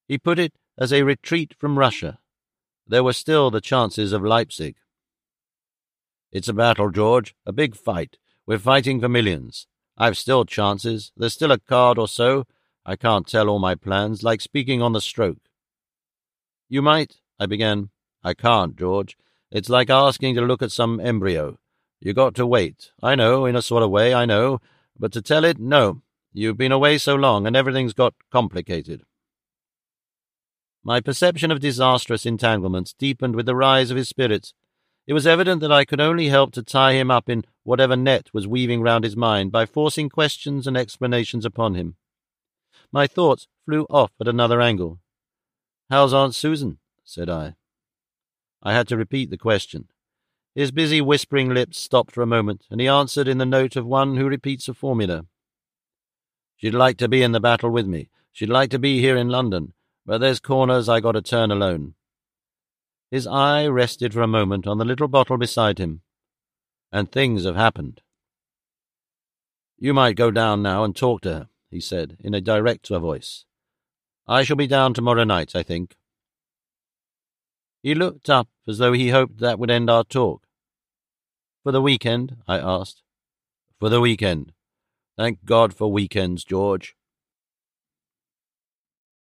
He put it as a retreat from Russia. There were still the chances of Leipzig. It's a battle, George, a big fight. We're fighting for millions. I've still chances. There's still a card or so. I can't tell all my plans, like speaking on the stroke. You might, I began. I can't, George. It's like asking to look at some embryo. You got to wait. I know, in a sort of way, I know. But to tell it, no. You've been away so long, and everything's got complicated. My perception of disastrous entanglements deepened with the rise of his spirits. It was evident that I could only help to tie him up in whatever net was weaving round his mind by forcing questions and explanations upon him. My thoughts flew off at another angle. "How's Aunt Susan?" said I. I had to repeat the question. His busy whispering lips stopped for a moment, and he answered in the note of one who repeats a formula. "She'd like to be in the battle with me. She'd like to be here in London, but there's corners I got to turn alone." His eye rested for a moment on the little bottle beside him. "And things have happened." "You might go down now and talk to her," he said, in a directer voice. "I shall be down tomorrow night, I think." He looked up as though he hoped that would end our talk. "For the weekend?" I asked. "For the weekend. Thank God for weekends, George."